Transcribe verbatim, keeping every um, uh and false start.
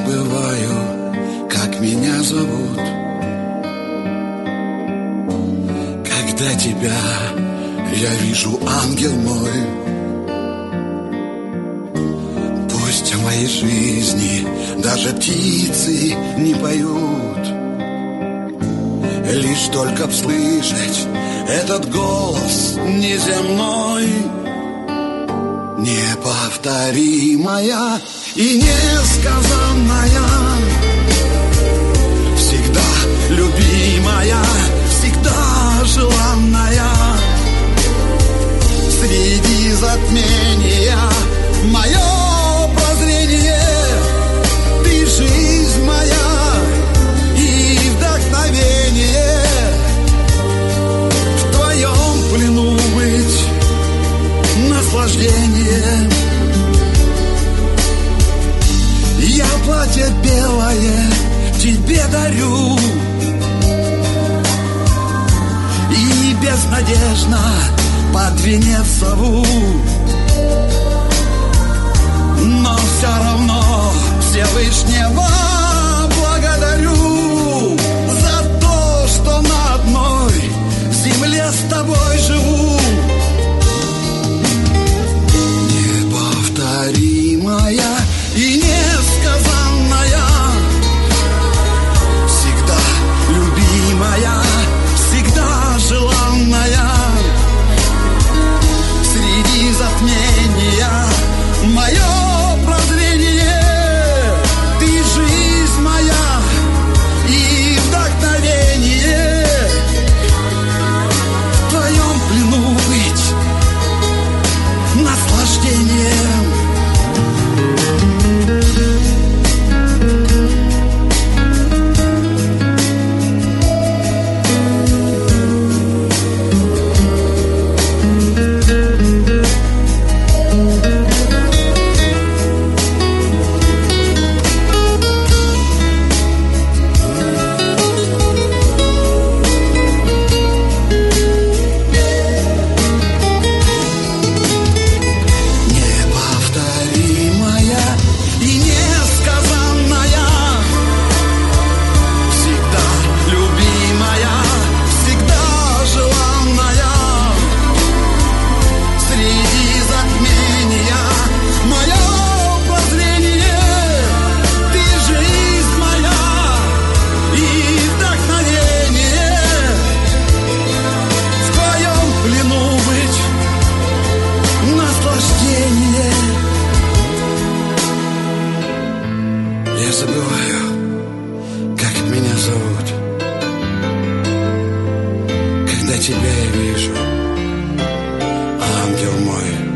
забываю, как меня зовут. Когда тебя я вижу, ангел мой, пусть о моей жизни даже птицы не поют, лишь только б слышать этот голос неземной, неповторимая и несказанная, всегда любимая, всегда желанная. Среди затмения мое прозрение, ты жизнь моя и вдохновение. В твоем плену быть наслаждение. Я платье белое тебе дарю и безнадежно под венец зову, но все равно Всевышнего благодарю за то, что на одной земле с тобой живу. Неповторимая и несказанная, всегда любимая, всегда желанная. Среди затмения мое прозрение, ты жизнь моя и вдохновение. В твоем плену быть наслаждением. Я забываю, как меня зовут, когда тебя я вижу, ангел мой.